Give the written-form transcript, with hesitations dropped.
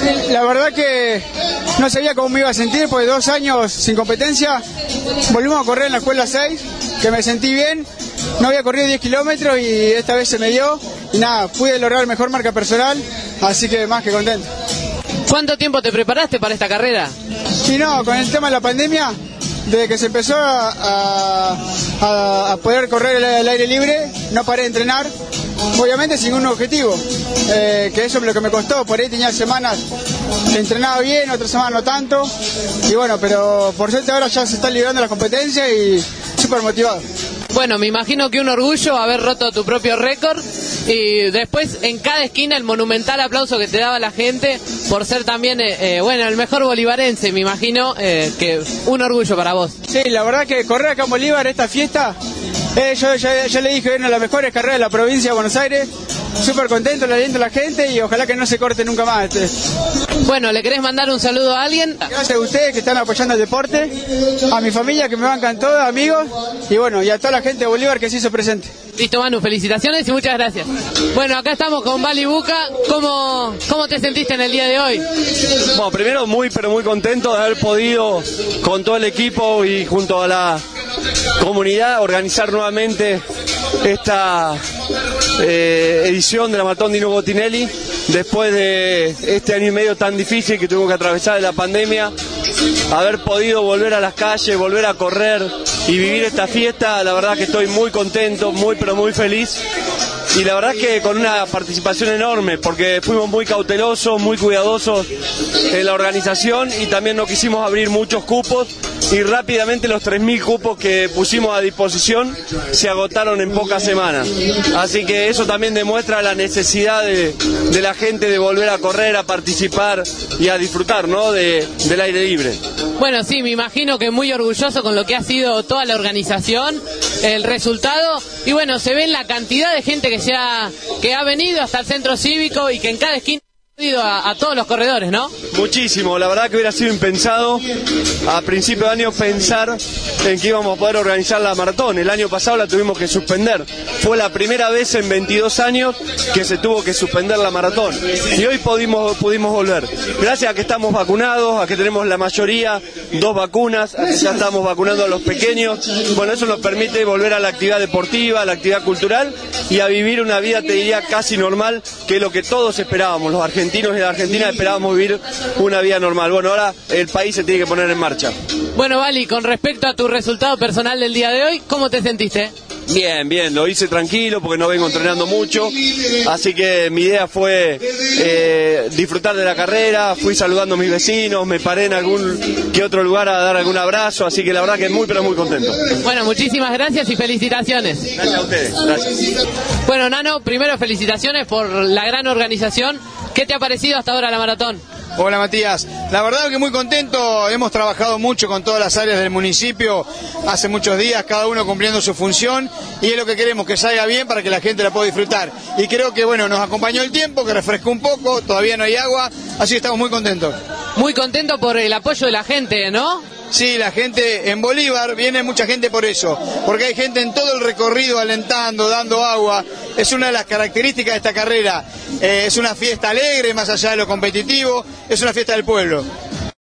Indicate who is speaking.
Speaker 1: La verdad que no sabía cómo me iba a sentir, porque 2 años sin competencia, volvimos a correr en la escuela 6, que me sentí bien, no había corrido 10 kilómetros y esta vez se me dio, y nada, pude lograr mejor marca personal, así que más que contento.
Speaker 2: ¿Cuánto tiempo te preparaste para esta carrera?
Speaker 1: Y no, con el tema de la pandemia, desde que se empezó a poder correr al aire libre, no paré de entrenar, obviamente sin un objetivo, que eso es lo que me costó. Por ahí tenía semanas que entrenaba bien, otras semanas no tanto, y bueno, pero por suerte ahora ya se están librando las competencias y súper motivado.
Speaker 2: Bueno, me imagino que un orgullo haber roto tu propio récord y después en cada esquina el monumental aplauso que te daba la gente por ser también, bueno, el mejor bolivarense, me imagino que un orgullo para vos.
Speaker 1: Sí, la verdad que correr acá en Bolívar, esta fiesta, yo ya le dije, una de las mejores carreras de la provincia de Buenos Aires, súper contento, le aliento a la gente y ojalá que no se corte nunca más.
Speaker 2: Bueno, ¿le querés mandar un saludo a alguien?
Speaker 1: Gracias a ustedes que están apoyando el deporte, a mi familia que me bancan todos, amigos, y bueno, y a toda la gente de Bolívar que se hizo presente.
Speaker 2: Listo, Manu, felicitaciones y muchas gracias. Bueno, acá estamos con Vali Buca. ¿Cómo te sentiste en el día de hoy?
Speaker 3: Bueno, primero muy contento de haber podido con todo el equipo y junto a la comunidad organizar nuevamente esta edición de la Maratón Dino Botinelli después de este año y medio tan difícil que tuvimos que atravesar de la pandemia. Haber podido volver a las calles, volver a correr y vivir esta fiesta, la verdad que estoy muy contento, muy feliz. Y la verdad que con una participación enorme, porque fuimos muy cautelosos, muy cuidadosos en la organización y también no quisimos abrir muchos cupos y rápidamente los 3.000 cupos que pusimos a disposición se agotaron en pocas semanas. Así que eso también demuestra la necesidad de la gente de volver a correr, a participar y a disfrutar, ¿no?, del aire libre.
Speaker 2: Bueno, sí, me imagino que muy orgulloso con lo que ha sido toda la organización, el resultado, y bueno, se ve la cantidad de gente que ha venido hasta el centro cívico y que en cada esquina ha ido a todos los corredores, ¿no?
Speaker 3: Muchísimo, la verdad que hubiera sido impensado a principio de año pensar en que íbamos a poder organizar la maratón. El año pasado la tuvimos que suspender. Fue la primera vez en 22 años que se tuvo que suspender la maratón. Y hoy pudimos volver. Gracias a que estamos vacunados, a que tenemos la mayoría 2 vacunas, a que ya estamos vacunando a los pequeños. Bueno, eso nos permite volver a la actividad deportiva, a la actividad cultural y a vivir una vida, te diría, casi normal, que es lo que todos esperábamos, los argentinos y la Argentina esperábamos vivir una vida normal. Bueno, ahora el país se tiene que poner en marcha.
Speaker 2: Bueno, Vali, con respecto a tu resultado personal del día de hoy, ¿cómo te sentiste?
Speaker 3: Bien, lo hice tranquilo porque no vengo entrenando mucho, así que mi idea fue disfrutar de la carrera, fui saludando a mis vecinos, me paré en algún que otro lugar a dar algún abrazo, así que la verdad que muy contento.
Speaker 2: Bueno, muchísimas gracias y felicitaciones.
Speaker 3: Gracias a ustedes, gracias.
Speaker 2: Bueno, Nano, primero felicitaciones por la gran organización. ¿Qué te ha parecido hasta ahora la maratón?
Speaker 1: Hola Matías, la verdad que muy contento, hemos trabajado mucho con todas las áreas del municipio hace muchos días, cada uno cumpliendo su función y es lo que queremos, que salga bien para que la gente la pueda disfrutar. Y creo que bueno, nos acompañó el tiempo, que refrescó un poco, todavía no hay agua, así que estamos muy contentos.
Speaker 2: Muy contento por el apoyo de la gente, ¿no?
Speaker 1: Sí, la gente en Bolívar, viene mucha gente por eso, porque hay gente en todo el recorrido alentando, dando agua, es una de las características de esta carrera, es una fiesta alegre, más allá de lo competitivo, es una fiesta del pueblo.